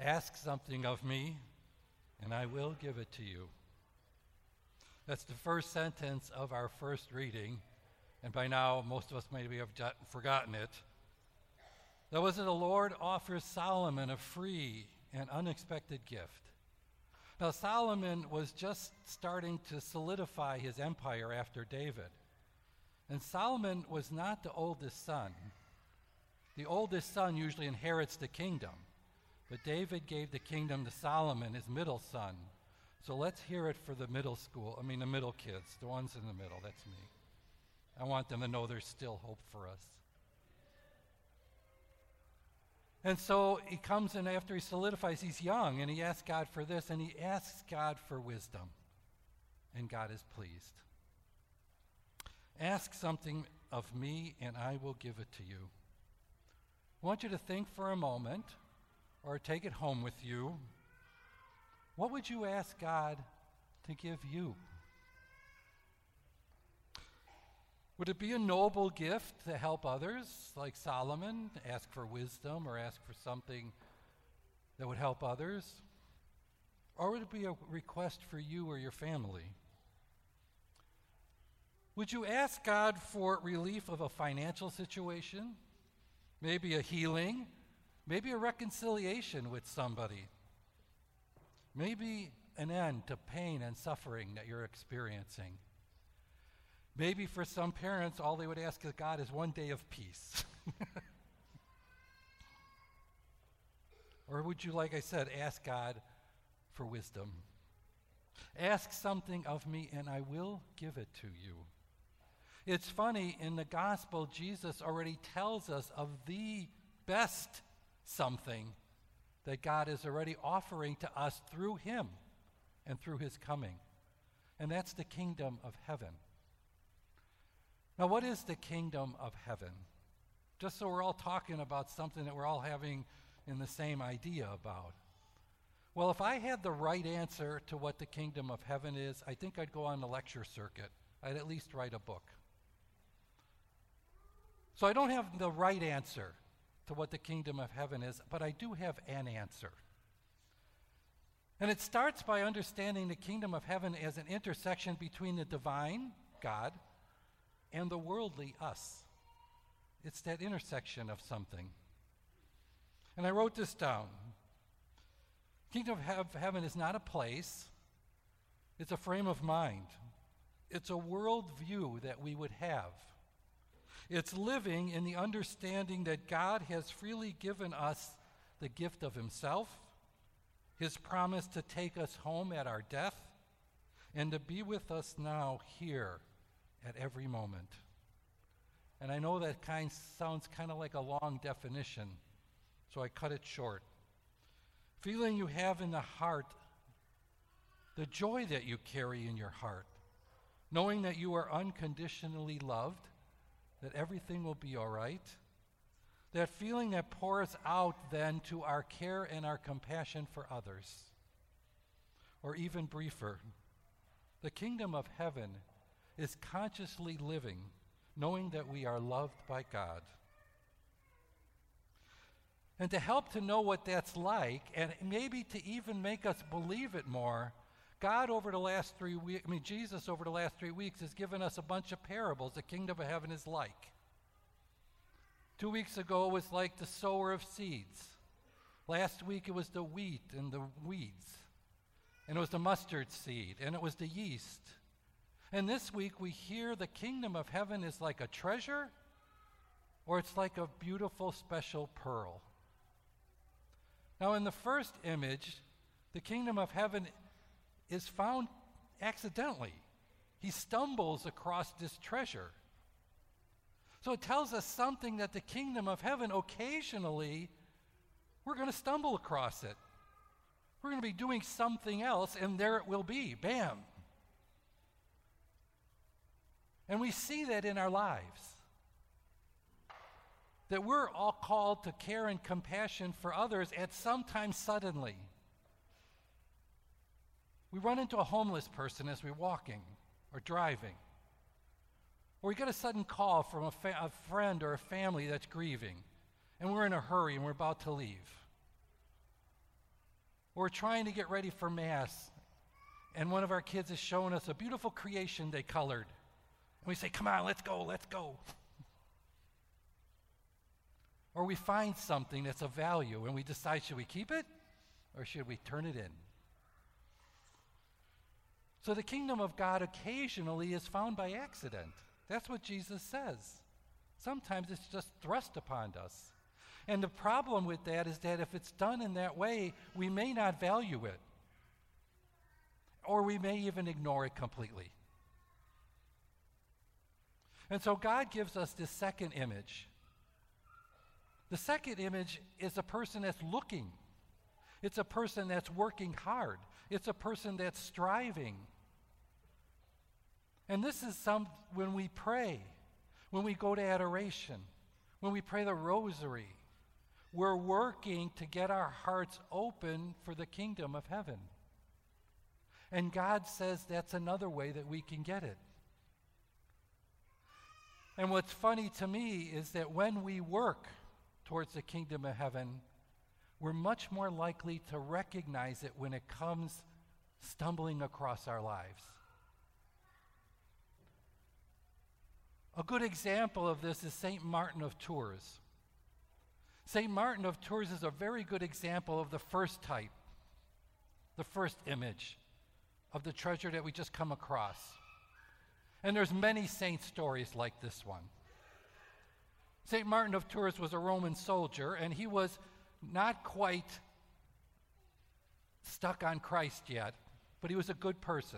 Ask something of me, and I will give it to you. That's the first sentence of our first reading, and by now most of us maybe have forgotten it. That was that the Lord offers Solomon a free and unexpected gift. Now, Solomon was just starting to solidify his empire after David. And Solomon was not the oldest son. The oldest son usually inherits the kingdom. But David gave the kingdom to Solomon, his middle son. So let's hear it for the middle kids, the ones in the middle, that's me. I want them to know there's still hope for us. And so he comes in after he solidifies, he's young, and he asks God for this, and he asks God for wisdom. And God is pleased. Ask something of me, and I will give it to you. I want you to think for a moment, or take it home with you. What would you ask God to give you? Would it be a noble gift to help others, like Solomon, ask for wisdom or ask for something that would help others? Or would it be a request for you or your family? Would you ask God for relief of a financial situation? Maybe a healing? Maybe a reconciliation with somebody? Maybe an end to pain and suffering that you're experiencing? Maybe for some parents, all they would ask of God is one day of peace. Or would you, like I said, ask God for wisdom? Ask something of me, and I will give it to you. It's funny, in the gospel, Jesus already tells us of the best something that God is already offering to us through him and through his coming. And that's the kingdom of heaven. Now, what is the kingdom of heaven? Just so we're all talking about something that we're all having in the same idea about. Well, if I had the right answer to what the kingdom of heaven is, I think I'd go on the lecture circuit. I'd at least write a book. So I don't have the right answer to what the kingdom of heaven is, but I do have an answer. And it starts by understanding the kingdom of heaven as an intersection between the divine, God, and the worldly, us. It's that intersection of something. And I wrote this down. Kingdom of heaven is not a place. It's a frame of mind. It's a worldview that we would have. It's living in the understanding that God has freely given us the gift of himself, his promise to take us home at our death, and to be with us now here at every moment. And I know that sounds kind of like a long definition, so I cut it short. Feeling you have in the heart, the joy that you carry in your heart, knowing that you are unconditionally loved, that everything will be all right, that feeling that pours out then to our care and our compassion for others. Or even briefer, the kingdom of heaven is consciously living, knowing that we are loved by God. And to help to know what that's like, and maybe to even make us believe it more, Jesus over the last 3 weeks has given us a bunch of parables the kingdom of heaven is like. 2 weeks ago it was like the sower of seeds. Last week it was the wheat and the weeds. And it was the mustard seed, and it was the yeast. And this week we hear the kingdom of heaven is like a treasure, or it's like a beautiful special pearl. Now, in the first image, the kingdom of heaven is found accidentally. He stumbles across this treasure. So it tells us something that the kingdom of heaven, occasionally, we're going to stumble across it. We're going to be doing something else, and there it will be. Bam. And we see that in our lives. That we're all called to care and compassion for others at some time suddenly. We run into a homeless person as we're walking or driving. Or we get a sudden call from a friend or a family that's grieving, and we're in a hurry and we're about to leave. Or we're trying to get ready for Mass, and one of our kids is showing us a beautiful creation they colored. And we say, come on, let's go, let's go. Or we find something that's of value, and we decide, should we keep it, or should we turn it in? So the kingdom of God occasionally is found by accident. That's what Jesus says. Sometimes it's just thrust upon us. And the problem with that is that if it's done in that way, we may not value it. Or we may even ignore it completely. And so God gives us this second image. The second image is a person that's looking. It's a person that's working hard. It's a person that's striving. And this is when we pray, when we go to adoration, when we pray the rosary, we're working to get our hearts open for the kingdom of heaven. And God says that's another way that we can get it. And what's funny to me is that when we work towards the kingdom of heaven, we're much more likely to recognize it when it comes stumbling across our lives. A good example of this is St. Martin of Tours. St. Martin of Tours is a very good example of the first type, the first image of the treasure that we just come across. And there's many saint stories like this one. St. Martin of Tours was a Roman soldier, and he was not quite stuck on Christ yet, but he was a good person.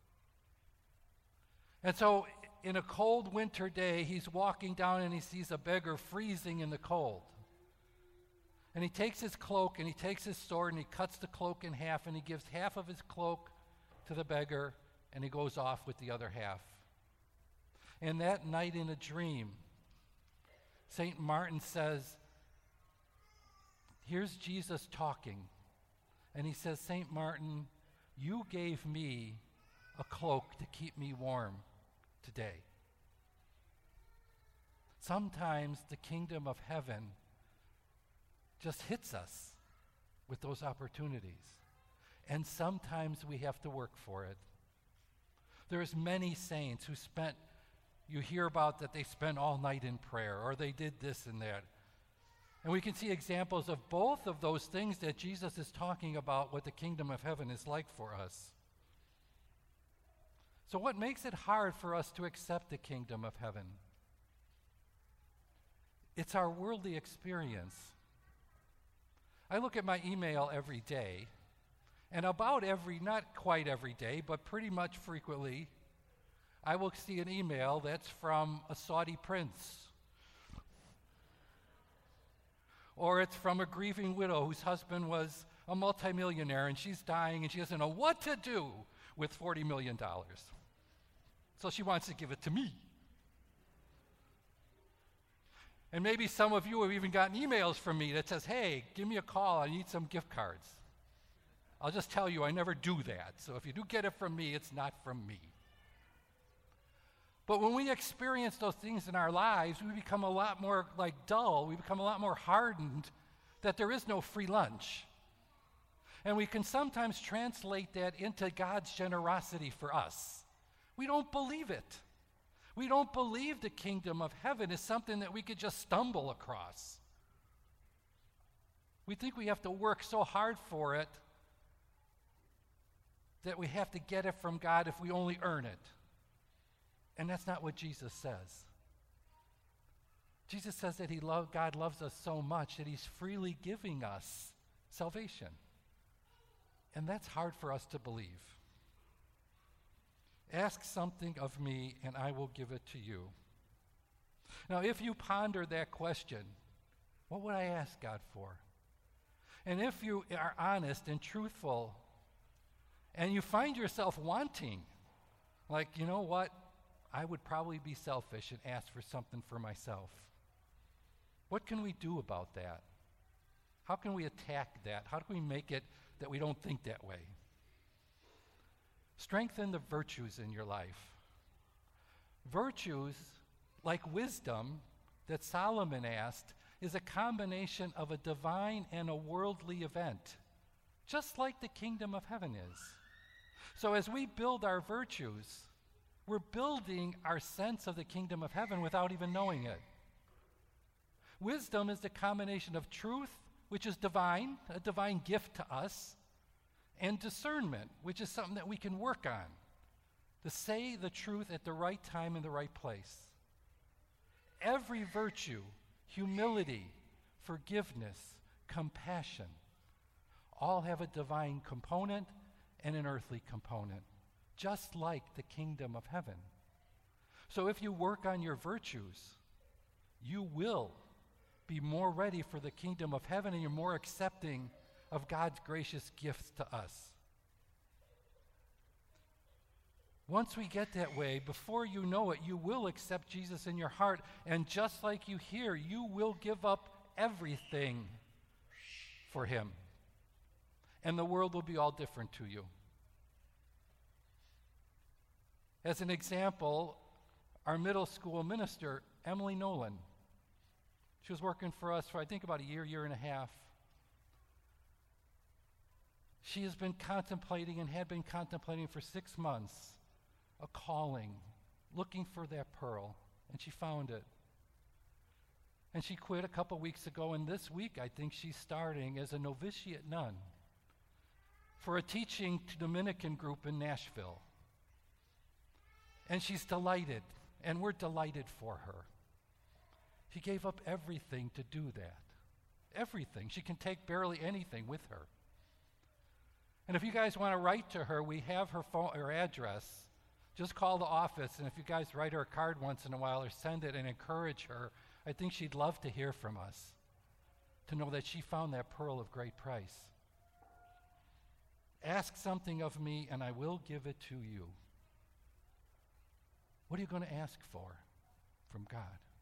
And so in a cold winter day, he's walking down and he sees a beggar freezing in the cold. And he takes his cloak and he takes his sword and he cuts the cloak in half and he gives half of his cloak to the beggar and he goes off with the other half. And that night in a dream, St. Martin says, here's Jesus talking. And he says, St. Martin, you gave me a cloak to keep me warm today. Sometimes the kingdom of heaven just hits us with those opportunities. And sometimes we have to work for it. There's many saints who you hear about that they spent all night in prayer, or they did this and that. And we can see examples of both of those things that Jesus is talking about, what the kingdom of heaven is like for us. So what makes it hard for us to accept the kingdom of heaven? It's our worldly experience. I look at my email every day, and not quite every day, but pretty much frequently, I will see an email that's from a Saudi prince. Or it's from a grieving widow whose husband was a multimillionaire and she's dying and she doesn't know what to do with $40 million. So she wants to give it to me. And maybe some of you have even gotten emails from me that says, hey, give me a call, I need some gift cards. I'll just tell you, I never do that. So if you do get it from me, it's not from me. But when we experience those things in our lives, we become a lot more dull. We become a lot more hardened that there is no free lunch. And we can sometimes translate that into God's generosity for us. We don't believe it. We don't believe the kingdom of heaven is something that we could just stumble across. We think we have to work so hard for it that we have to get it from God if we only earn it. And that's not what Jesus says. Jesus says that God loves us so much that he's freely giving us salvation. And that's hard for us to believe. Ask something of me and I will give it to you. Now, if you ponder that question, what would I ask God for? And if you are honest and truthful and you find yourself wanting, you know what? I would probably be selfish and ask for something for myself. What can we do about that? How can we attack that? How can we make it that we don't think that way? Strengthen the virtues in your life. Virtues, like wisdom that Solomon asked, is a combination of a divine and a worldly event. just like the kingdom of heaven is. So as we build our virtues, we're building our sense of the kingdom of heaven without even knowing it. Wisdom is the combination of truth, which is divine, a divine gift to us, and discernment, which is something that we can work on, to say the truth at the right time in the right place. Every virtue, humility, forgiveness, compassion, all have a divine component and an earthly component, just like the kingdom of heaven. So if you work on your virtues, you will be more ready for the kingdom of heaven, and you're more accepting of God's gracious gifts to us. Once we get that way, before you know it, you will accept Jesus in your heart, and just like you hear, you will give up everything for him. And the world will be all different to you. As an example, our middle school minister, Emily Nolan, she was working for us for, I think, about a year and a half. She has been contemplating and had been contemplating for 6 months a calling, looking for that pearl, and she found it. And she quit a couple weeks ago, and this week I think she's starting as a novitiate nun for a teaching Dominican group in Nashville. And she's delighted, and we're delighted for her. She gave up everything to do that. Everything. She can take barely anything with her. And if you guys want to write to her, we have her address. Just call the office, and if you guys write her a card once in a while or send it and encourage her, I think she'd love to hear from us, to know that she found that pearl of great price. Ask something of me, and I will give it to you. What are you going to ask for from God?